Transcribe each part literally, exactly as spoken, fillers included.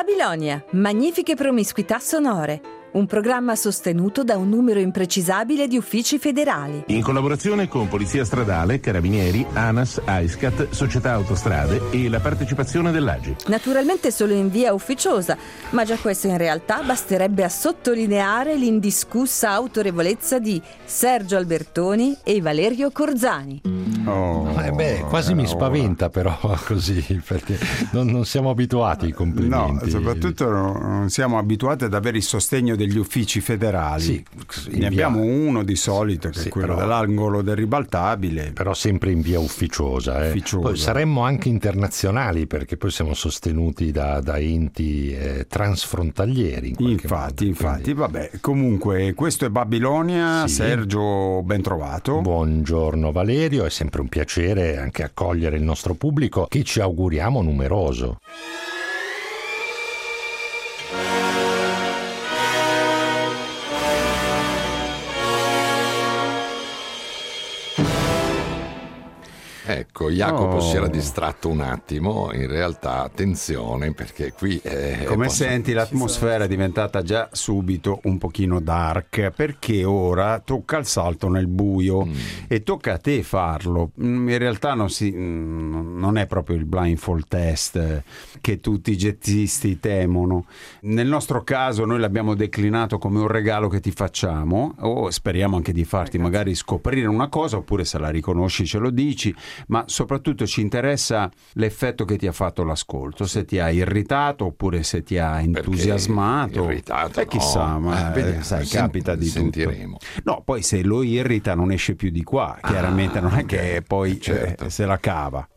Babilonia, magnifiche promiscuità sonore. Un programma sostenuto da un numero imprecisabile di uffici federali. In collaborazione con Polizia Stradale, Carabinieri, ANAS, AISCAT, Società Autostrade e la partecipazione dell'A G I. Naturalmente solo in via ufficiosa, ma già questo in realtà basterebbe a sottolineare l'indiscussa autorevolezza di Sergio Albertoni e Valerio Corzani. Oh, eh beh, quasi mi spaventa però così, perché non, non siamo abituati ai complimenti. No, soprattutto non siamo abituati ad avere il sostegno degli uffici federali. Sì, ne via... abbiamo uno di solito, che sì, è quello però... dell'angolo del ribaltabile. Però sempre in via ufficiosa. Eh. ufficiosa. Poi saremmo anche internazionali, perché poi siamo sostenuti da, da enti eh, transfrontalieri. In infatti, modo, infatti, quindi... vabbè, comunque questo è Babilonia. Sì. Sergio, ben trovato. Buongiorno Valerio, è sempre un piacere anche accogliere il nostro pubblico, che ci auguriamo numeroso. Ecco, Jacopo oh. si era distratto un attimo, in realtà attenzione, perché qui eh, come posso... senti l'atmosfera è diventata già subito un pochino dark, perché ora tocca il salto nel buio mm. e tocca a te farlo. In realtà non, si, non è proprio il blindfold test che tutti i jettisti temono. Nel nostro caso noi l'abbiamo declinato come un regalo che ti facciamo, o speriamo anche di farti magari scoprire una cosa, oppure se la riconosci ce lo dici. Ma soprattutto ci interessa l'effetto che ti ha fatto l'ascolto, se ti ha irritato oppure se ti ha entusiasmato. Perché irritato, e chissà, no. ma eh, vediamo, sai, sen- capita di sentiremo. tutto. No, poi se lo irrita non esce più di qua, chiaramente ah, non è okay. che poi certo. eh, se la cava.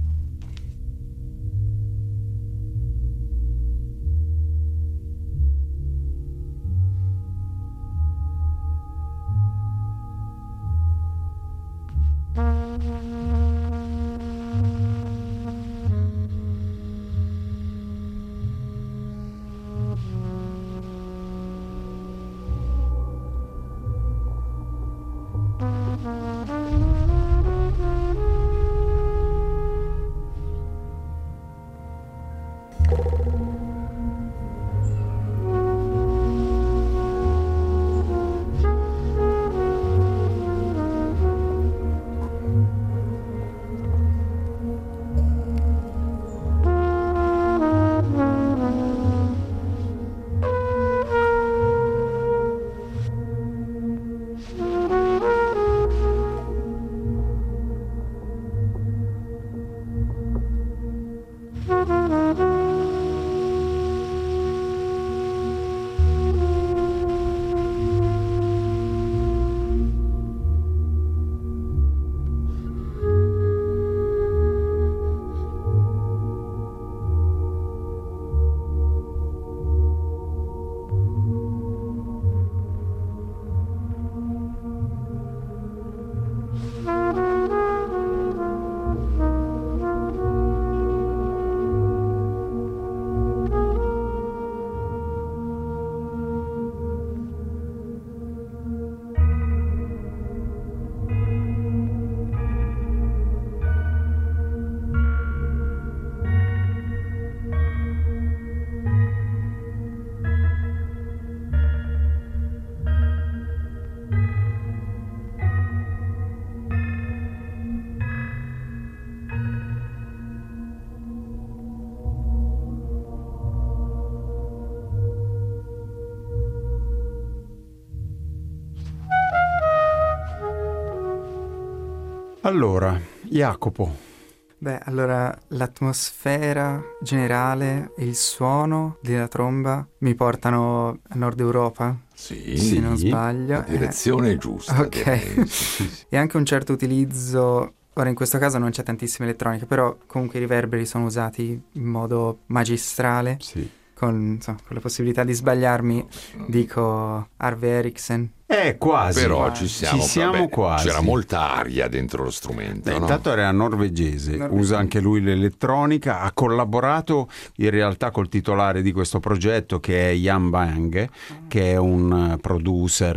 Allora, Jacopo. Beh, allora l'atmosfera generale e il suono della tromba mi portano a Nord Europa, sì, se non sbaglio. La direzione eh. è giusta. Ok. E anche un certo utilizzo, ora in questo caso non c'è tantissima elettronica, però comunque i riverberi sono usati in modo magistrale. Sì. Con, insomma, con la possibilità di sbagliarmi, dico Harvey Erickson. Eh, quasi. Però quasi. ci siamo, ci siamo vabbè, quasi. C'era molta aria dentro lo strumento. Beh, no? Intanto era norvegese, norvegese, usa anche lui l'elettronica, ha collaborato in realtà col titolare di questo progetto, che è Jan Bang, che è un producer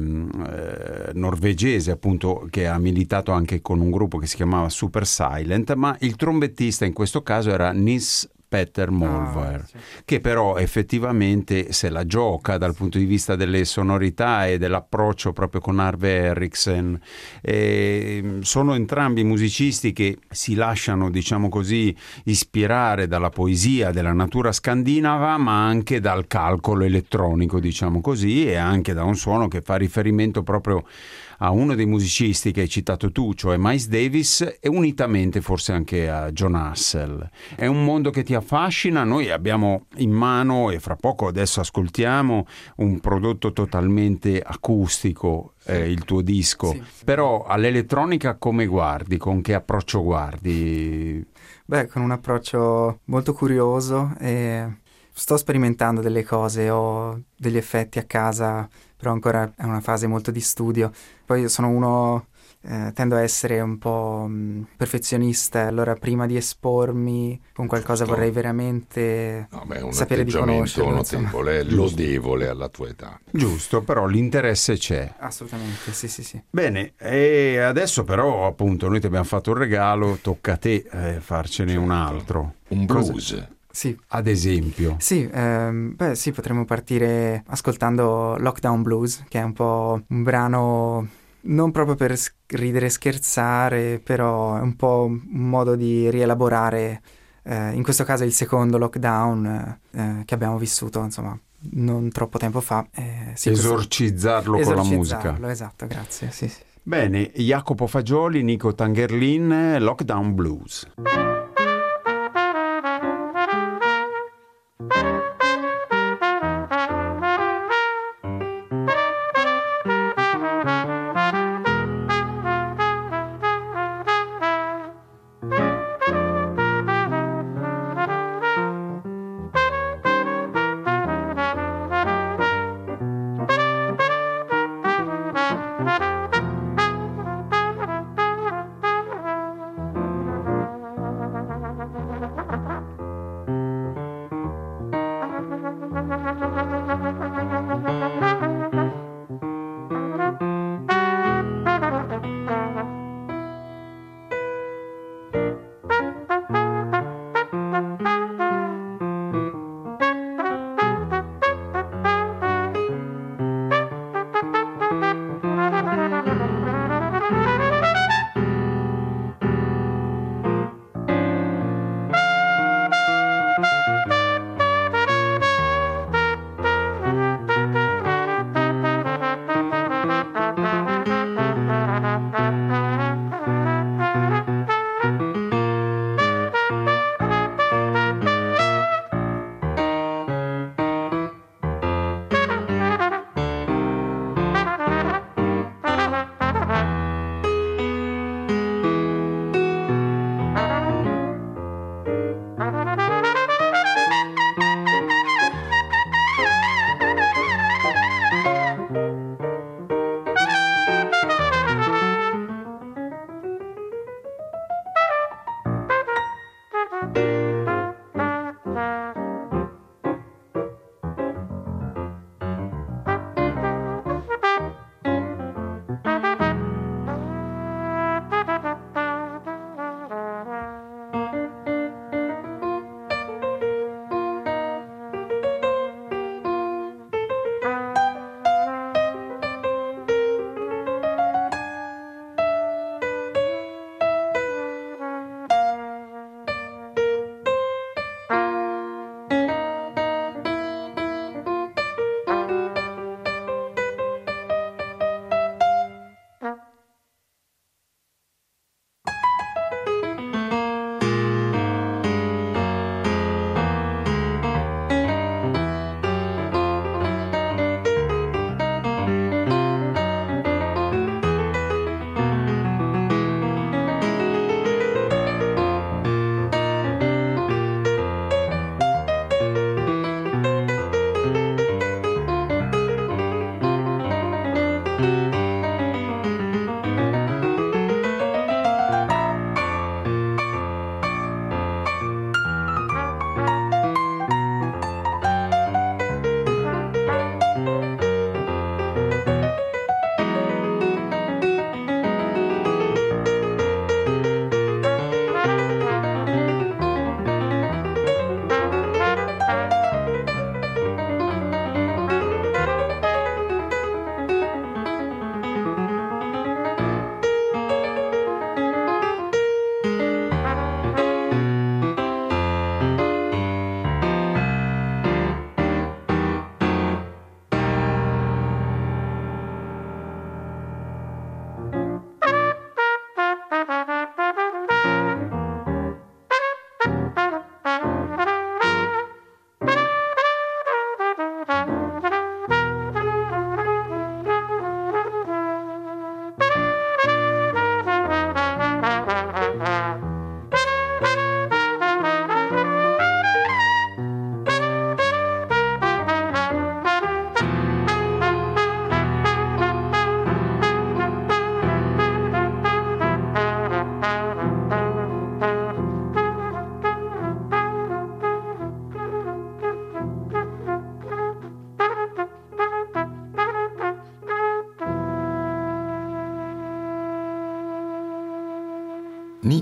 eh, norvegese, appunto, che ha militato anche con un gruppo che si chiamava Super Silent, ma il trombettista in questo caso era Nils Peter Molver, Ah, sì. che però effettivamente se la gioca dal punto di vista delle sonorità e dell'approccio proprio con Arve Henriksen. E sono entrambi musicisti che si lasciano, diciamo così, ispirare dalla poesia della natura scandinava, ma anche dal calcolo elettronico, diciamo così, e anche da un suono che fa riferimento proprio a uno dei musicisti che hai citato tu, cioè Miles Davis, e unitamente forse anche a Jon Hassell. È un mondo che ti affascina. Noi abbiamo in mano, e fra poco adesso ascoltiamo, un prodotto totalmente acustico, eh, il tuo disco. Sì. Però all'elettronica come guardi? Con che approccio guardi? Beh, con un approccio molto curioso e sto sperimentando delle cose, ho degli effetti a casa, però ancora è una fase molto di studio. Poi io sono uno, eh, tendo a essere un po' mh, perfezionista, allora prima di espormi con qualcosa Giusto. vorrei veramente No, beh, un sapere di atteggiamento conoscerlo. insomma. notevole, lodevole alla tua età. Giusto, però l'interesse c'è. Assolutamente, sì, sì, sì. Bene, e adesso però appunto noi ti abbiamo fatto un regalo, tocca a te eh, farcene un altro. Un Cosa- blues. Sì, Ad esempio. sì, ehm, beh sì, potremmo partire ascoltando Lockdown Blues, che è un po' un brano non proprio per s- ridere e scherzare, però è un po' un modo di rielaborare, eh, in questo caso il secondo lockdown eh, eh, che abbiamo vissuto, insomma, non troppo tempo fa. eh, sì, questo- Esorcizzarlo con la musica. Esorcizzarlo, esatto, grazie, sì, sì. Bene, Jacopo Fagioli, Nico Tangerlin, Lockdown Blues.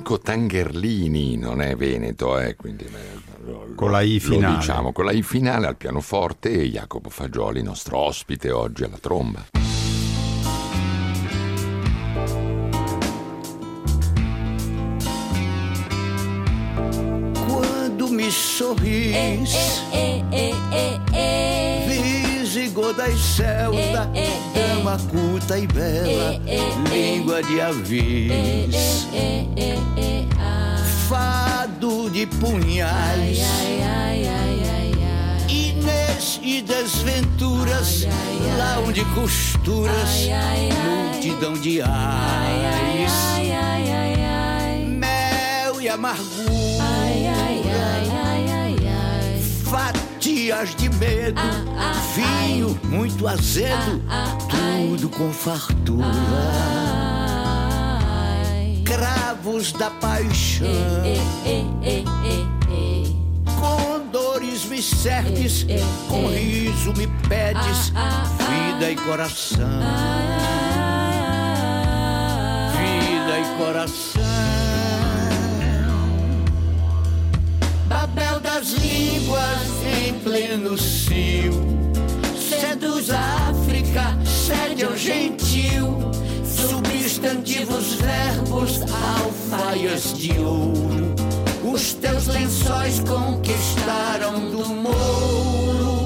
Enrico Tangerlini, non è veneto, eh, quindi lo, con la I finale. Lo diciamo, con la I finale al pianoforte, e Jacopo Fagioli, nostro ospite oggi alla tromba. Quando mi sorris, eh, eh, eh, eh, eh. visigoda e celta, Eh, eh, eh. dama culta e bela, Eh, eh, eh. língua de avis, Eh, eh, eh, ah. fado de punhais, Ai, ai, ai, ai, ai. Inês e desventuras, Ai, ai, ai. lá onde costuras, Ai, ai, ai. multidão de Ai, ai, ais, ai, ai, ai, ai. mel e amargura, Ai, ai, ai, ai, ai, ai. fatias de medo, Ah, ah, vinho muito azedo, Ah, ah, ai. tudo com fartura, Ai. cravos da paixão, Eh, eh, eh, eh, eh. com dores me cerques, Eh, eh, com eh. riso me pedes, Ah, ah, vida e coração, Ai. vida e coração. Babel das línguas em pleno cio, seduz a África, sede ao gentil, substantivos, verbos, alfaias de ouro, os teus lençóis conquistaram do mouro.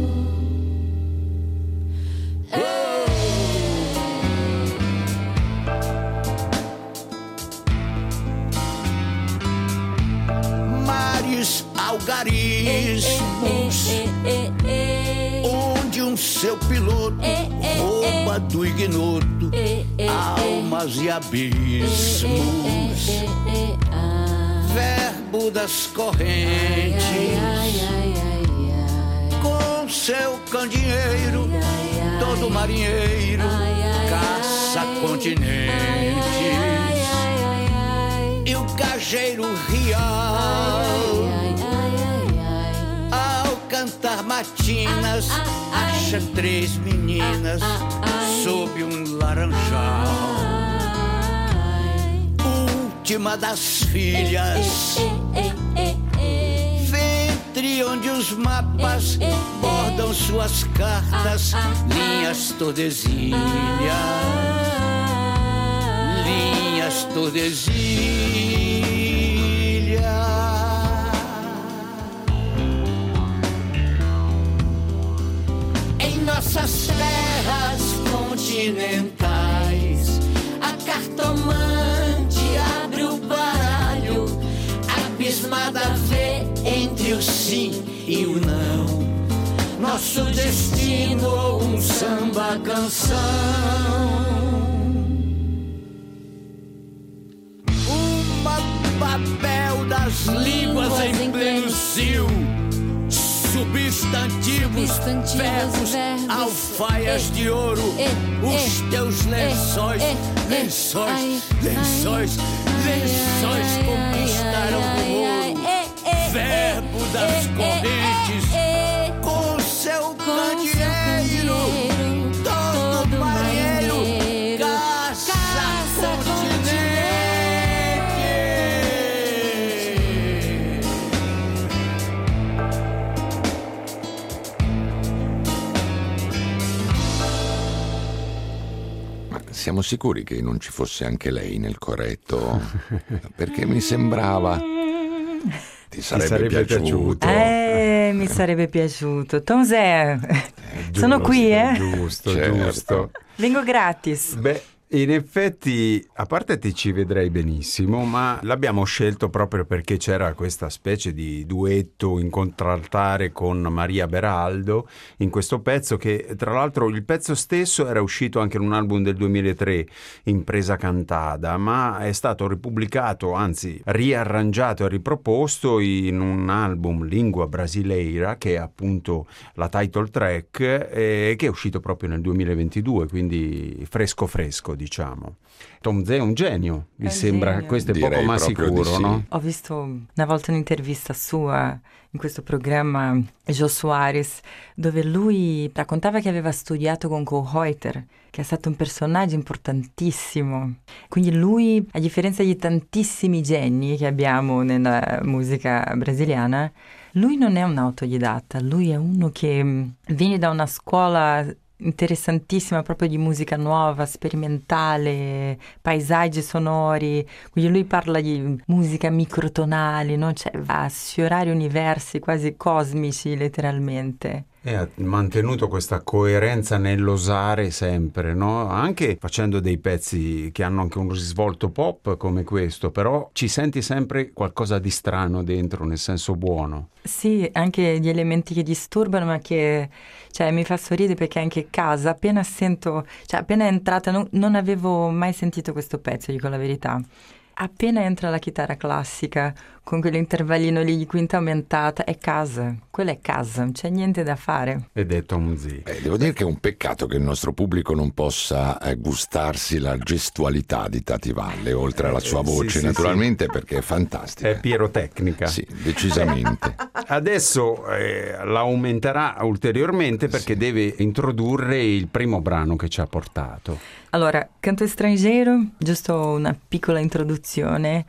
Mares algarismos, Eh, eh, eh, onde um seu piloto Eh, eh, rouba do ignoto eh, eh, almas e abismos, eh, eh, ah. verbo das correntes, Ai, ai, ai, ai. com seu candeeiro, Ai, ai. todo marinheiro Ai, ai, caça ai. continentes, Ai, ai, ai, ai. e o gajeiro rial, Ai, ai, ai, ai. ao cantar matinas, Ah, ah, ai. acha três meninas Ah, ah, ai. sob um laranjal, Ai. última das filhas, Eh, eh, eh, eh. ventre onde os mapas Eh, eh, eh. bordam suas cartas, Ah, ah, linhas Tordesilhas, linhas Tordesilhas. Em nossas terras continentais, a cartomante abre o baralho, abismada vê entre o sim e o não, nosso destino um samba canção. Uma Babel das línguas em pleno cio, substantivos, Substantivos, verbos, verbos, alfaias eh, de ouro, eh, os eh, teus lençóis, eh, eh, lençóis, ai, lençóis, lençóis ai, conquistaram ai, o ai, ouro, ai, eh, verbo eh, das eh, correntes, eh, eh, com seu com seu candeeiro, candeeiro, todo todo marinheiro, marinheiro, caça, caça continente. Ma siamo sicuri che non ci fosse anche lei nel corretto? Perché mi sembrava... Ti sarebbe, sarebbe piaciuto. piaciuto. Eh, mi sarebbe piaciuto. Tom Zé, sono qui, eh? Giusto, Certo. giusto. Vengo gratis. Beh, in effetti, a parte te ci vedrei benissimo, ma l'abbiamo scelto proprio perché c'era questa specie di duetto in contraltare con Maria Beraldo in questo pezzo, che tra l'altro il pezzo stesso era uscito anche in un album del duemilatré, Impresa Cantada, ma è stato ripubblicato, anzi riarrangiato e riproposto in un album Lingua Brasileira, che è appunto la title track, eh, che è uscito proprio nel duemilaventidue, quindi fresco fresco, diciamo. Tom Zé è un genio, mi È un sembra, genio. questo è Direi poco ma proprio di sicuro, sì. no? Ho visto una volta un'intervista sua in questo programma, Jô Soares, dove lui raccontava che aveva studiato con Cole Reuter, che è stato un personaggio importantissimo. Quindi lui, a differenza di tantissimi geni che abbiamo nella musica brasiliana, lui non è un autodidatta, lui è uno che mh, viene da una scuola interessantissima proprio di musica nuova, sperimentale, paesaggi sonori, quindi lui parla di musica microtonali, no? Cioè va a sfiorare universi quasi cosmici letteralmente. E ha mantenuto questa coerenza nell'osare sempre, no? Anche facendo dei pezzi che hanno anche un risvolto pop come questo, però ci senti sempre qualcosa di strano dentro, nel senso buono. Sì, anche gli elementi che disturbano, ma che cioè, mi fa sorridere perché anche a casa, appena sento, cioè appena è entrata, non, non avevo mai sentito questo pezzo, dico la verità. Appena entra la chitarra classica con quell'intervallino lì di quinta aumentata, è casa, quella è casa, non c'è niente da fare. Ed è Tom Zé. Eh, devo dire che è un peccato che il nostro pubblico non possa eh, gustarsi la gestualità di Tati Valle, oltre alla sua Eh, sì, voce sì, naturalmente, perché è fantastica. È pirotecnica. Sì, decisamente. Adesso eh, la aumenterà ulteriormente perché Sì. deve introdurre il primo brano che ci ha portato. Allora, Canto Straniero, giusto una piccola introduzione,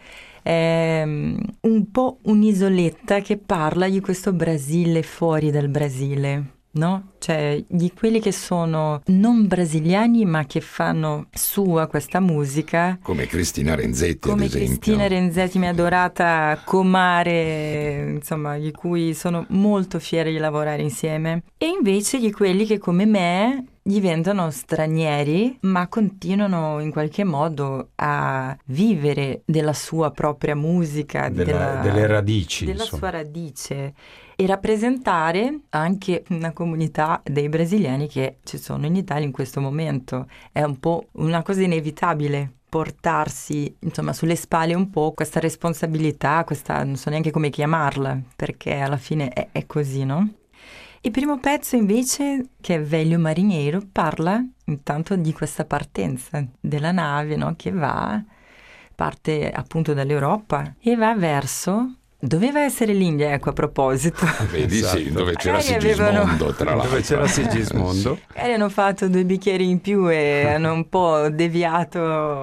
è um, un po' un'isoletta che parla di questo Brasile fuori dal Brasile, no? Cioè di quelli che sono non brasiliani ma che fanno sua questa musica. Come Cristina Renzetti, Come ad esempio. Cristina Renzetti, mia adorata comare, insomma, di cui sono molto fiera di lavorare insieme. E invece di quelli che come me diventano stranieri, ma continuano in qualche modo a vivere della sua propria musica, Della- della- delle radici, della insomma. sua radice, e rappresentare anche una comunità dei brasiliani che ci sono in Italia in questo momento. È un po' una cosa inevitabile portarsi, insomma, sulle spalle un po' questa responsabilità, questa, non so neanche come chiamarla, perché alla fine è, è così, no? Il primo pezzo invece, che è Velho Marinheiro, parla intanto di questa partenza della nave, no? Che va, parte appunto dall'europa e va verso... Doveva essere l'India, ecco, a proposito. Vedi, sì, Esatto. dove c'era Magari avevano- Sigismondo, tra l'altro. Dove c'era Sigismondo. Magari hanno fatto due bicchieri in più e hanno un po' deviato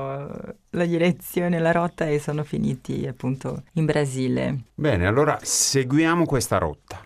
la direzione, la rotta e sono finiti appunto in Brasile. Bene, allora seguiamo questa rotta.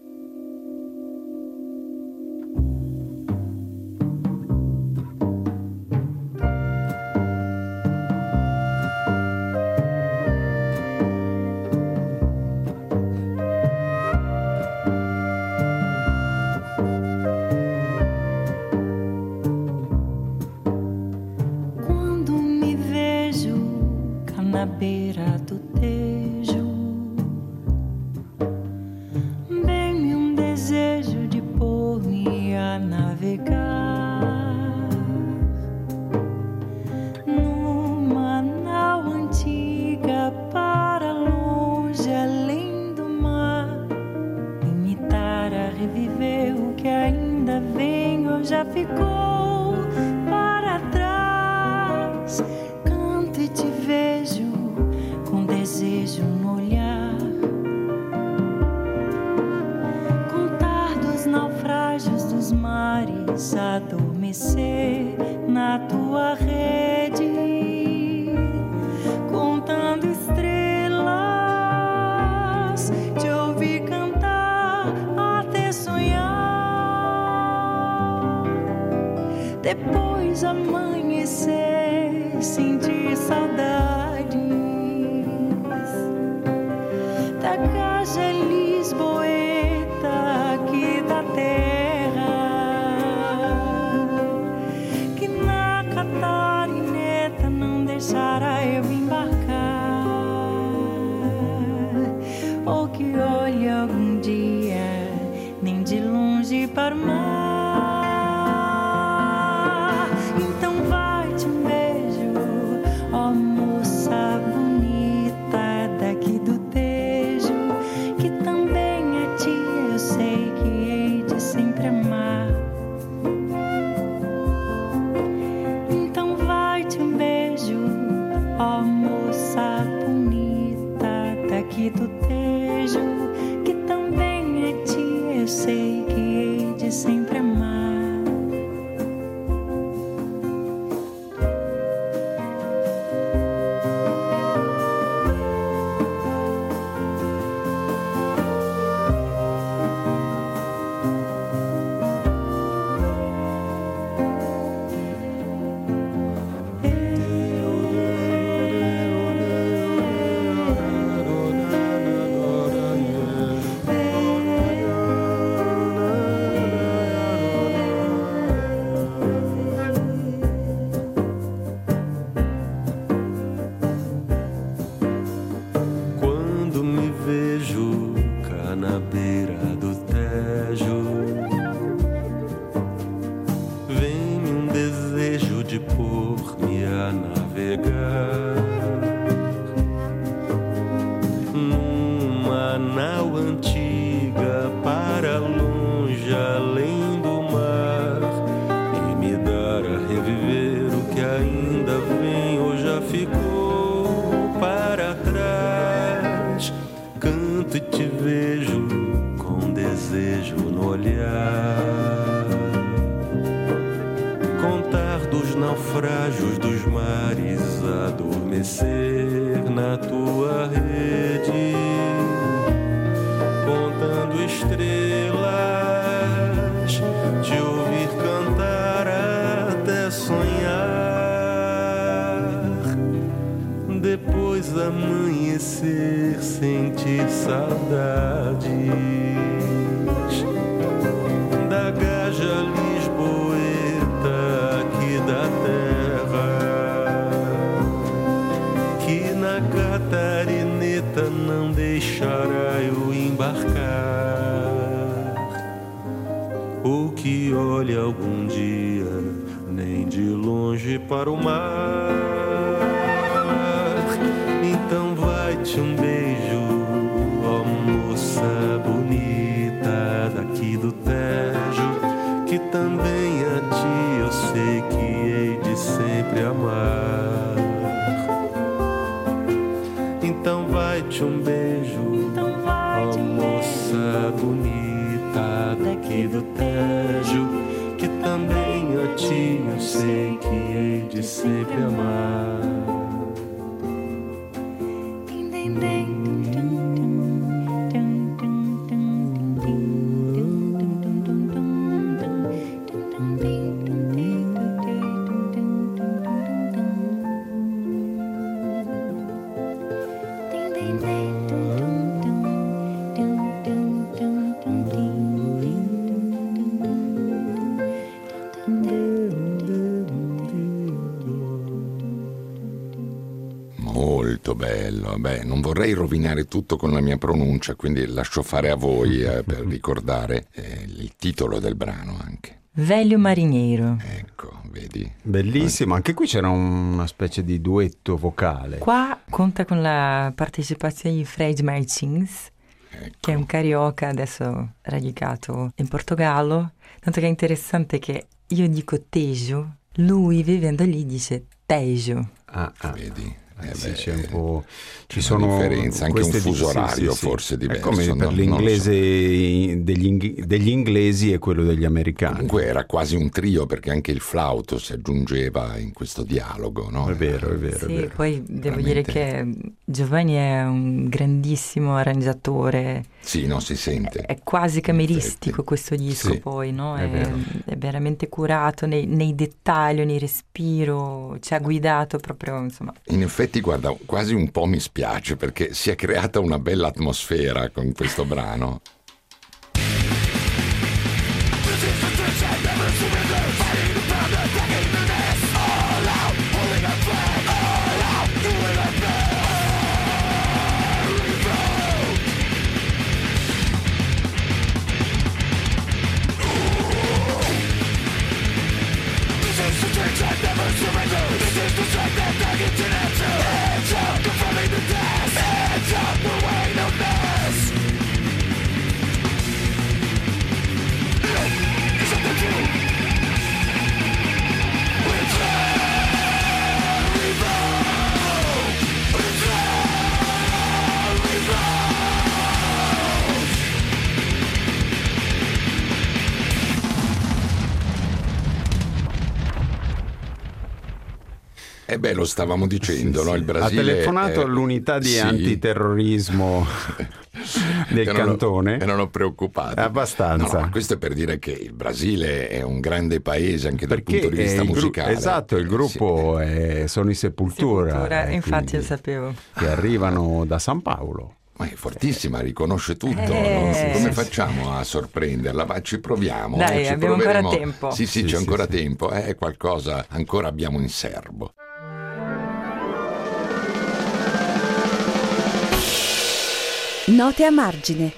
Quando me vejo cá na beira do Tejo, vem-me um desejo de pôr-me a navegar numa nau antiga para longe além do mar, imitar a reviver o que ainda vem ou já ficou para trás. Canto e te vejo com desejo no olhar, contar dos naufrágios dos mares, adormecer na tua rede, contando estrelas, te ouvir cantar até sonhar. Depois amanhecer, sentir saudades da casa lisboeta aqui da terra, que na catarineta não deixará eu embarcar, ou que olhe algum dia nem de longe para o mar. Então vai, te beijo, ó moça bonita daqui do Tejo, que também a ti eu sei que hei de sempre amar. Então vai, daqui do Tejo, que também a ti eu sei que hei de sempre amar. Naufrágios dos mares, adormecer na tua rede, contando estrelas, te ouvir cantar até sonhar, depois amanhecer, sentir saudades da gaja lisboeta aqui da terra, que na catarineta não deixará eu embarcar, ou que olhe algum dia nem de longe para o mar. Então vai-te um beijo, ó moça bonita daqui do Tejo, que também a ti eu sei que hei de sempre amar. Então vai-te um beijo, ó moça bonita daqui do Tejo, que também a ti eu sei que hei de sempre amar. Molto bello. Beh, non vorrei rovinare tutto con la mia pronuncia, quindi lascio fare a voi eh, per ricordare eh, il titolo del brano anche. Velho Marinheiro. Ecco, vedi? Bellissimo, anche qui c'era una specie di duetto vocale. Qua conta con la partecipazione di Fred Martins, ecco, che è un carioca adesso radicato in Portogallo, tanto che è interessante che io dico Tejo, lui vivendo lì dice Tejo. Ah, ah. Vedi? Eh sì, c'è un po', ci c'è sono differenza, anche un fuso sì, orario sì, sì, forse diverso. È come per no, l'inglese so. degli, inghi- degli inglesi e quello degli americani. Comunque era quasi un trio, perché anche il flauto si aggiungeva in questo dialogo, no? È vero, è vero. Sì, è vero. poi devo Veramente. dire che Giovanni è un grandissimo arrangiatore. Sì, no, si sente. È quasi cameristico questo disco, Sì, poi, no? è È, vero. è veramente curato nei, nei dettagli, nei respiro, ci ha guidato proprio, insomma. In effetti, guarda, quasi un po' mi spiace, perché si è creata una bella atmosfera con questo brano. Eh beh, lo stavamo dicendo, Sì, no? sì. Il Brasile ha telefonato è... all'unità di sì. antiterrorismo del erano, cantone. Erano preoccupati. Abbastanza. No, no, questo è per dire che il Brasile è un grande paese anche dal Perché punto di vista il gru- musicale. esatto, il gruppo Sì. è- sono i Sepultura, Sepoltura, eh, infatti quindi, lo sapevo. che arrivano da San Paolo. Ma è fortissima, riconosce tutto. Eh, no? Come sì. facciamo a sorprenderla? Ma ci proviamo. Dai, eh, ci abbiamo ancora proveremo. tempo. Sì, sì, Sì, c'è sì, ancora sì. tempo. È qualcosa ancora abbiamo in serbo. Note a margine.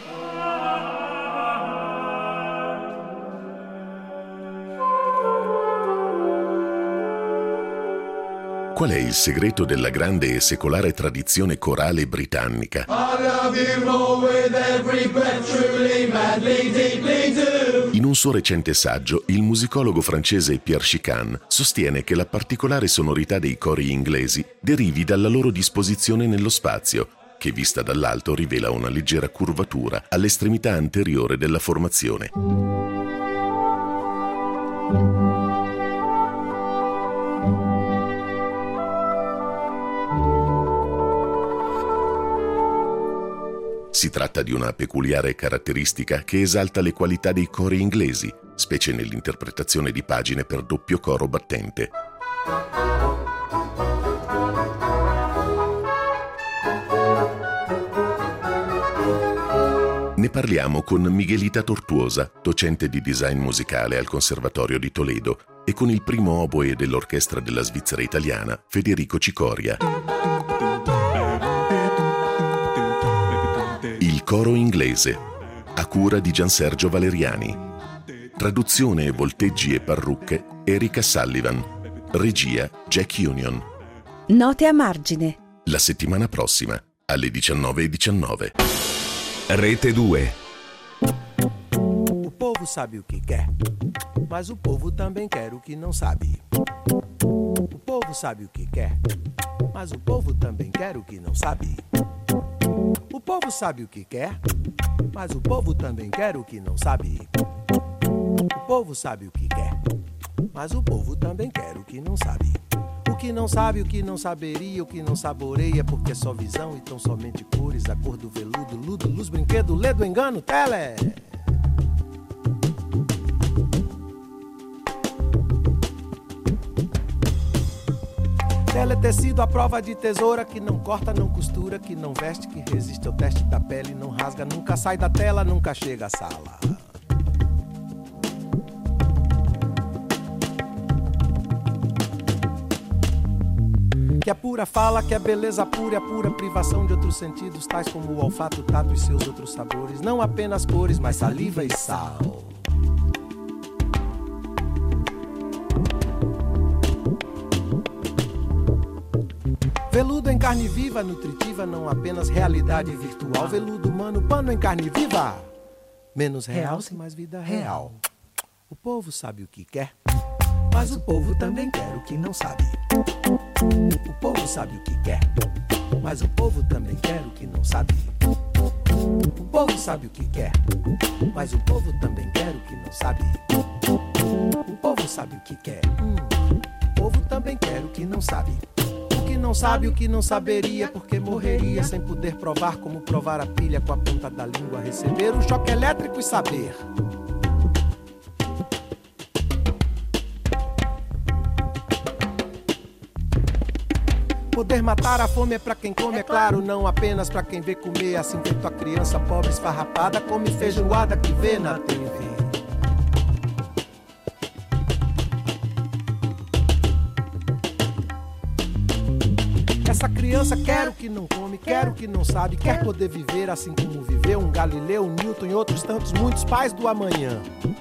Qual è il segreto della grande e secolare tradizione corale britannica? In un suo recente saggio, il musicologo francese Pierre Chicane sostiene che la particolare sonorità dei cori inglesi derivi dalla loro disposizione nello spazio, che vista dall'alto rivela una leggera curvatura all'estremità anteriore della formazione. Si tratta di una peculiare caratteristica che esalta le qualità dei cori inglesi, specie nell'interpretazione di pagine per doppio coro battente. Ne parliamo con Miguelita Tortuosa, docente di design musicale al Conservatorio di Toledo, e con il primo oboe dell'Orchestra della Svizzera Italiana, Federico Cicoria. Il coro inglese, a cura di Giansergio Valeriani. Traduzione, volteggi e parrucche, Erika Sullivan. Regia, Jack Union. Note a margine. La settimana prossima, alle diciannove e diciannove. Rete due. O povo sabe o que quer, mas o povo também quer o que não sabe. O povo sabe o que quer, mas o povo também quer o que não sabe. O povo sabe o que quer, mas o povo também quer o que não sabe. O povo sabe o que quer, mas o povo também quer o que não sabe. O que não sabe, o que não saberia, o que não saboreia, porque é só visão e tão somente cores, a cor do veludo, ludo, luz, brinquedo, ledo, engano, tele. Teletecido à prova de tesoura, que não corta, não costura, que não veste, que resiste ao teste da pele, não rasga, nunca sai da tela, nunca chega à sala. Que é pura fala, que é beleza pura, é a pura privação de outros sentidos, tais como o olfato, o tato e seus outros sabores. Não apenas cores, mas saliva e sal. Veludo em carne viva, nutritiva, não apenas realidade virtual. Veludo humano, pano em carne viva. Menos real, sem mais vida real. O povo sabe o que quer, mas o povo também quer o que não sabe. O povo sabe o que quer, mas o povo também quer o que não sabe. O povo sabe o que quer, mas o povo também quer o que não sabe. O povo sabe o que quer, hum. O povo também quer o que não sabe. O que não sabe, o que não saberia, porque morreria sem poder provar como provar a pilha com a ponta da língua, receber um choque elétrico e saber. Poder matar a fome é pra quem come, é claro, não apenas pra quem vê comer, assim feito a criança pobre esfarrapada come feijoada que vê na T V. Essa criança quer o que não come, quer o que não sabe, quer poder viver assim como viveu um Galileu, um Newton e outros tantos, muitos pais do amanhã.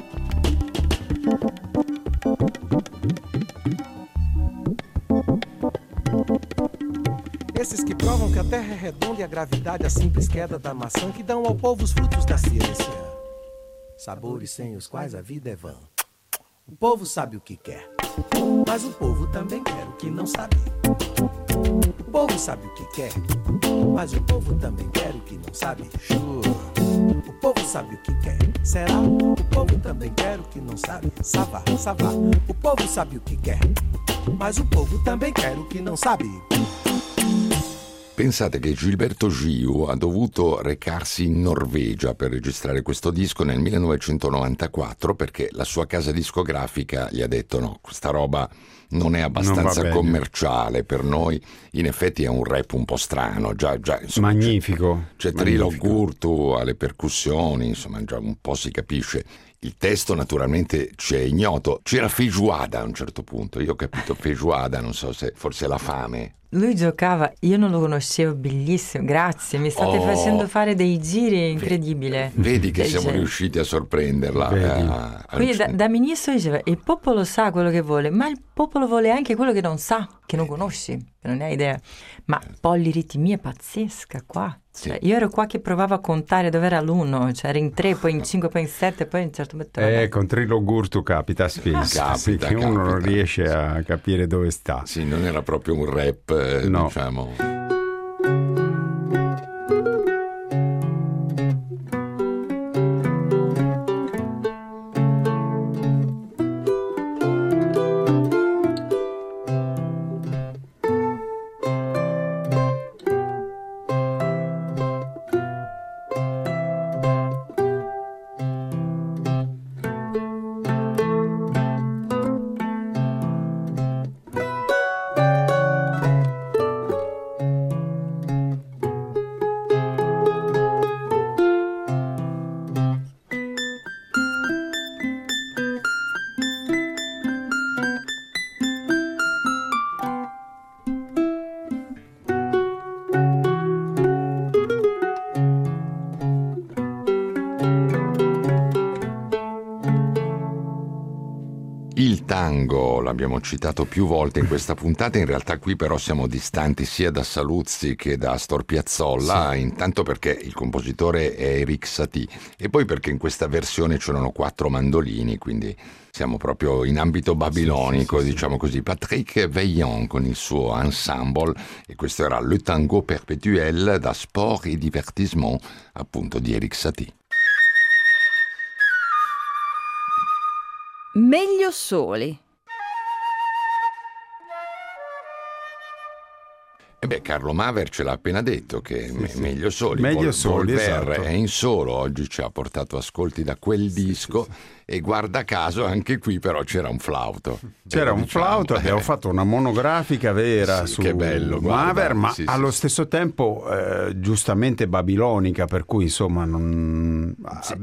Esses que provam que a Terra é redonda e a gravidade é a simples queda da maçã, que dão ao povo os frutos da ciência, sabores sem os quais a vida é vã. O povo sabe o que quer, mas o povo também quer o que não sabe. O povo sabe o que quer, mas o povo também quer o que não sabe. O povo sabe o que quer, será? O povo também quer o que não sabe. Savá, savá. O povo sabe o que quer, mas o povo também quer o que não sabe. Pensate che Gilberto Gil ha dovuto recarsi in Norvegia per registrare questo disco nel millenovecentonovantaquattro perché la sua casa discografica gli ha detto no, questa roba non è abbastanza non commerciale per noi, in effetti è un rap un po' strano, già, già insomma, magnifico. C'è, c'è Trilo Gurtu alle percussioni, insomma già un po' si capisce. Il testo naturalmente ci è ignoto, c'era feijoada a un certo punto, io ho capito feijoada, non so se forse la fame. Lui giocava, io non lo conoscevo, bellissimo, grazie, mi state Oh. facendo fare dei giri incredibili. Vedi che Dei siamo giri. riusciti a sorprenderla. Vedi. eh, a- Quindi da, a- da ministro diceva, il popolo sa quello che vuole, ma il popolo vuole anche quello che non sa, che non conosci, che non hai idea. Ma poliritimia pazzesca qua. Cioè, io ero qua che provavo a contare dove era l'uno, cioè era in tre, poi in cinque, poi in sette, poi in un certo momento... Eh, con Trilo Gurtu capita spesso, Capita, sì, che uno non capita. riesce a capire dove sta. Sì, non era proprio un rap, eh, No. diciamo. Il tango l'abbiamo citato più volte in questa puntata, in realtà qui però siamo distanti sia da Saluzzi che da Astor Piazzolla, intanto perché il compositore è Erik Satie e poi perché in questa versione c'erano quattro mandolini, quindi siamo proprio in ambito babilonico, Sì, sì, sì, diciamo così. Patrick Veillon con il suo ensemble, e questo era Le Tango Perpetuel da Sport et Divertissement, appunto di Erik Satie. Meglio soli. E beh, Carlo Maver ce l'ha appena detto che me- sì. meglio soli. Meglio Vol- soli, Volver esatto. è in solo, oggi ci ha portato ascolti da quel disco e guarda caso anche qui però c'era un flauto. C'era Eh, un diciamo, flauto, abbiamo eh. fatto una monografica vera Sì, su che bello, guarda, Maver, ma sì, sì, allo sì. stesso tempo eh, giustamente babilonica, per cui insomma non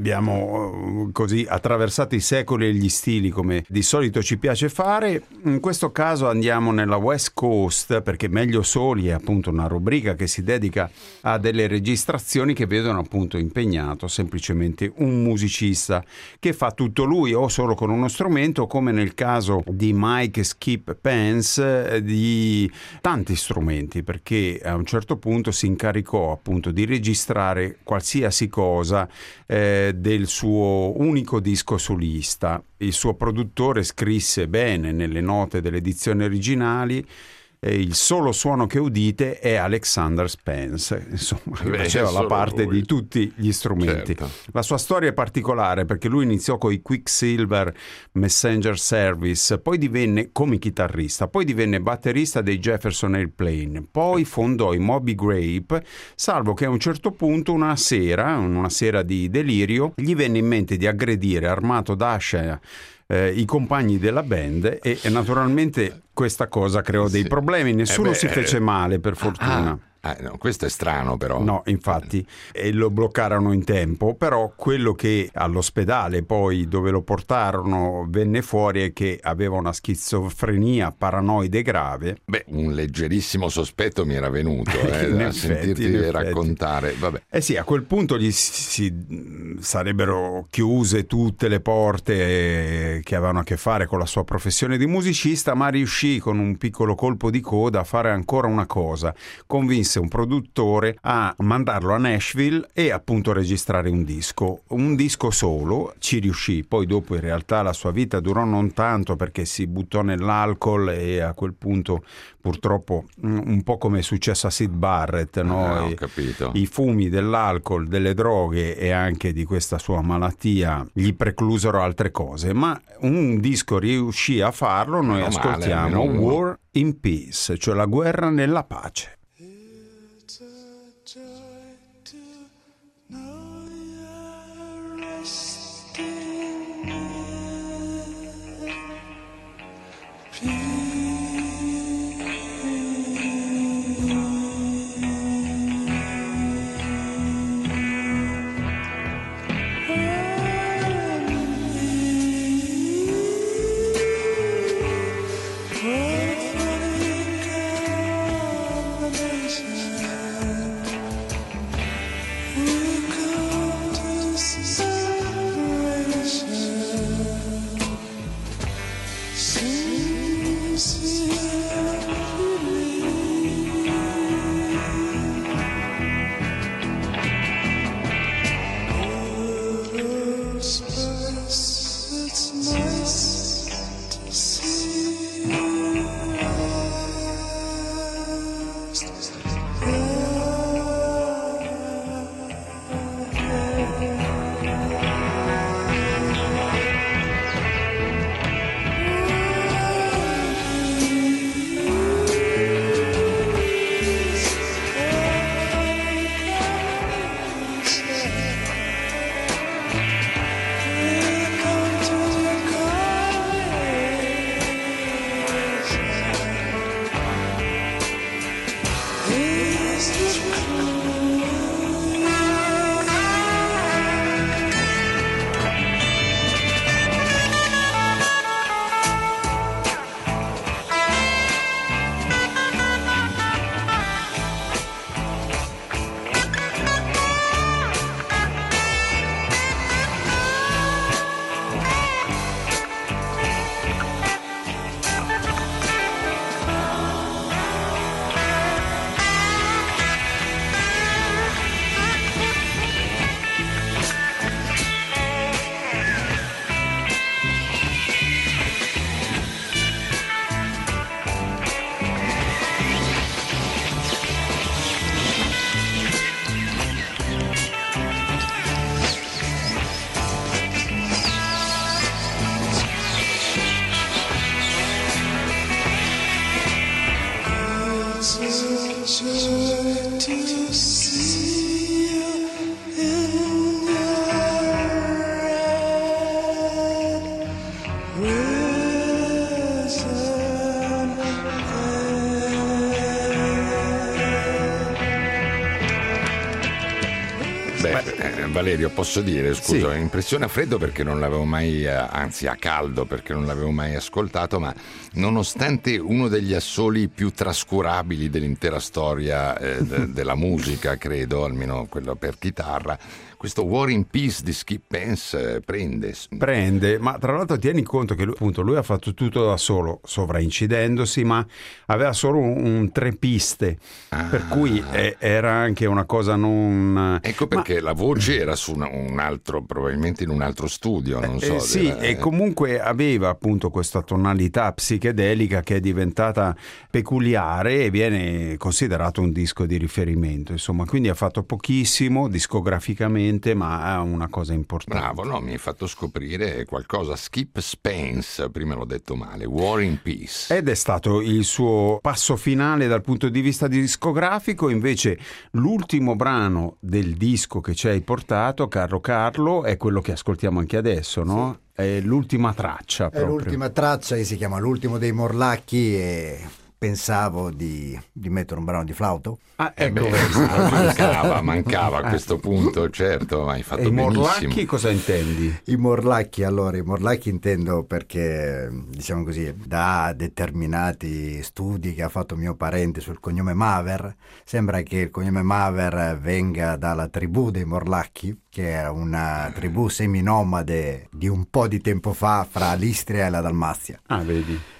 abbiamo eh, così attraversato i secoli e gli stili come di solito ci piace fare. In questo caso andiamo nella West Coast perché Meglio Soli è appunto una rubrica che si dedica a delle registrazioni che vedono appunto impegnato semplicemente un musicista che fa tutto lui o solo con uno strumento, come nel caso di Mike Skip Pence, eh, di tanti strumenti, perché a un certo punto si incaricò appunto di registrare qualsiasi cosa eh, del suo unico disco solista. Il suo produttore scrisse bene nelle note delle edizioni originali: e il solo suono che udite è Alexander Spence, insomma, che Beh, faceva la solo parte lui. di tutti gli strumenti. Certo. La sua storia è particolare perché lui iniziò con i Quicksilver Messenger Service, poi divenne come chitarrista, poi divenne batterista dei Jefferson Airplane, poi fondò i Moby Grape, salvo che a un certo punto una sera, una sera di delirio, gli venne in mente di aggredire armato d'ascia Eh, i compagni della band e, e naturalmente questa cosa creò dei Sì. problemi. Nessuno Eh beh, si fece eh, male, per fortuna. Ah, ah, no, questo è strano però. No, infatti, e lo bloccarono in tempo, però quello che all'ospedale poi dove lo portarono venne fuori è che aveva una schizofrenia paranoide grave. Beh, un leggerissimo sospetto mi era venuto eh, In da effetti, sentirti in effetti. raccontare. Vabbè. Eh sì, a quel punto gli si, si- sarebbero chiuse tutte le porte eh, che avevano a che fare con la sua professione di musicista, ma riuscì con un piccolo colpo di coda a fare ancora una cosa. Convinse convinse un produttore a mandarlo a Nashville e appunto registrare un disco, un disco solo. Ci riuscì, poi dopo in realtà la sua vita durò non tanto perché si buttò nell'alcol e a quel punto purtroppo un po' come è successo a Syd Barrett, no? Ah, ho capito. I fumi dell'alcol, delle droghe e anche di questa sua malattia gli preclusero altre cose, ma un disco riuscì a farlo. Noi meno ascoltiamo male, War in Peace, cioè la guerra nella pace. Valerio, posso dire, scusa, Sì. impressione a freddo perché non l'avevo mai, anzi a caldo perché non l'avevo mai ascoltato, ma nonostante uno degli assoli più trascurabili dell'intera storia eh, de- della musica, credo, almeno quello per chitarra, questo War in Peace di Skip Pence eh, prende. Prende, ma tra l'altro tieni conto che lui, appunto, lui ha fatto tutto da solo, sovraincidendosi, ma aveva solo un, un tre piste, Ah. per cui eh, era anche una cosa non... Ecco perché ma... la voce era su una, un altro, probabilmente in un altro studio, non so. Eh, sì, era... e comunque aveva appunto questa tonalità psichedelica che è diventata peculiare e viene considerato un disco di riferimento, insomma, quindi ha fatto pochissimo discograficamente, ma è una cosa importante. Bravo, no, mi hai fatto scoprire qualcosa. Skip Spence, prima l'ho detto male, War in Peace. Ed è stato il suo passo finale dal punto di vista discografico. Invece l'ultimo brano del disco che ci hai portato, Carlo Carlo, è quello che ascoltiamo anche adesso, no? Sì. È l'ultima traccia è proprio. l'ultima traccia che si chiama L'ultimo dei Morlacchi e pensavo di, di mettere un brano di flauto. Ah, ecco, eh beh, mancava, mancava a questo punto, certo, ma hai fatto e i benissimo. Morlacchi cosa intendi? I Morlacchi, allora, i Morlacchi intendo perché, diciamo così, da determinati studi che ha fatto mio parente sul cognome Maver, sembra che il cognome Maver venga dalla tribù dei Morlacchi, che è una tribù seminomade di un po' di tempo fa fra l'Istria e la Dalmazia. Ah, vedi.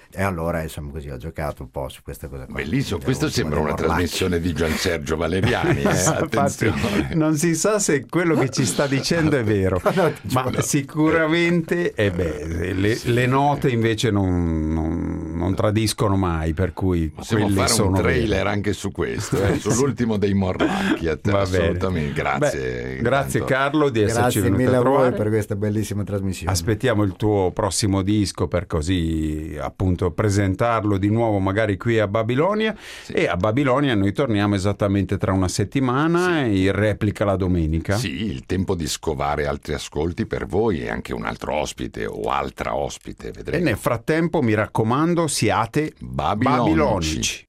E allora insomma così ho giocato un po' su questa cosa qua. Bellissimo, questo sembra una Morlacchi. trasmissione di Gian Sergio Valeriani, eh? Attenzione. Non si sa se quello che ci sta dicendo è vero, ma sicuramente eh beh, le, le note invece non, non, non tradiscono mai, per cui possiamo quelle fare sono un trailer vere. Anche su questo, eh? Sull'ultimo dei Morlacchi. A te, Va bene. assolutamente. Grazie. Beh, grazie Carlo di esserci Grazie venuto mille a a voi trovare. per questa bellissima trasmissione. Aspettiamo il tuo prossimo disco per così appunto presentarlo di nuovo magari qui a Babilonia, sì. E a Babilonia noi torniamo esattamente tra una settimana, sì. In replica la domenica. Sì, il tempo di scovare altri ascolti per voi e anche un altro ospite o altra ospite, vedremo. E nel frattempo mi raccomando siate babilonici. babilonici.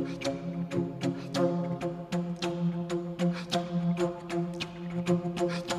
Thank you.